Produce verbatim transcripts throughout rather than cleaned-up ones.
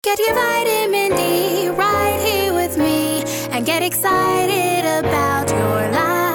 Get your vitamin D right here with me and get excited about your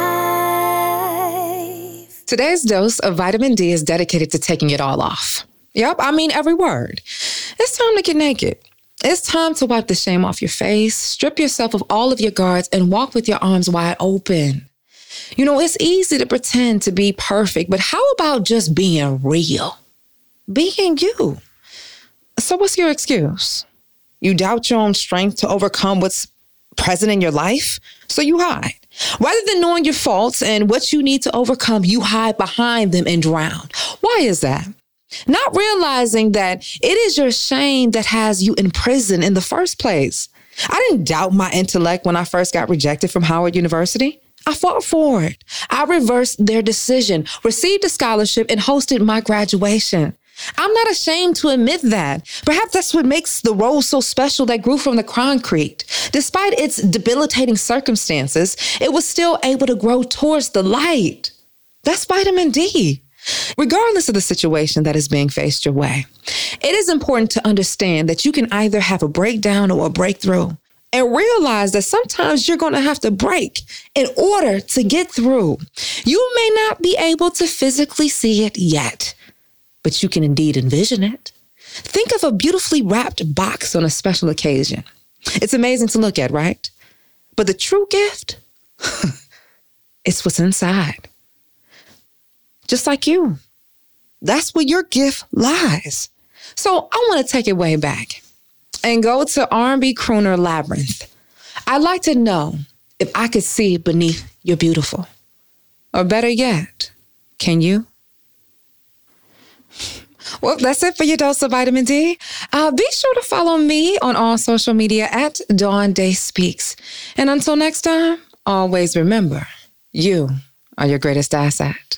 life. Today's dose of vitamin D is dedicated to taking it all off. Yep, I mean every word. It's time to get naked. It's time to wipe the shame off your face, strip yourself of all of your guards, and walk with your arms wide open. You know, it's easy to pretend to be perfect, but how about just being real? Being you. So what's your excuse? You doubt your own strength to overcome what's present in your life, so you hide. Rather than knowing your faults and what you need to overcome, you hide behind them and drown. Why is that? Not realizing that it is your shame that has you in prison in the first place. I didn't doubt my intellect when I first got rejected from Howard University. I fought for it. I reversed their decision, received a scholarship, and hosted my graduation. I'm not ashamed to admit that. Perhaps that's what makes the rose so special that grew from the concrete. Despite its debilitating circumstances, it was still able to grow towards the light. That's vitamin D. Regardless of the situation that is being faced your way, it is important to understand that you can either have a breakdown or a breakthrough, and realize that sometimes you're going to have to break in order to get through. You may not be able to physically see it yet, but you can indeed envision it. Think of a beautifully wrapped box on a special occasion. It's amazing to look at, right? But the true gift, it's what's inside. Just like you. That's where your gift lies. So I want to take it way back and go to R and B crooner Labrinth. I'd like to know if I could see beneath your beautiful. Or better yet, can you? Well, that's it for your dose of vitamin D. Uh, be sure to follow me on all social media at Dawn Day Speaks. And until next time, always remember, you are your greatest asset.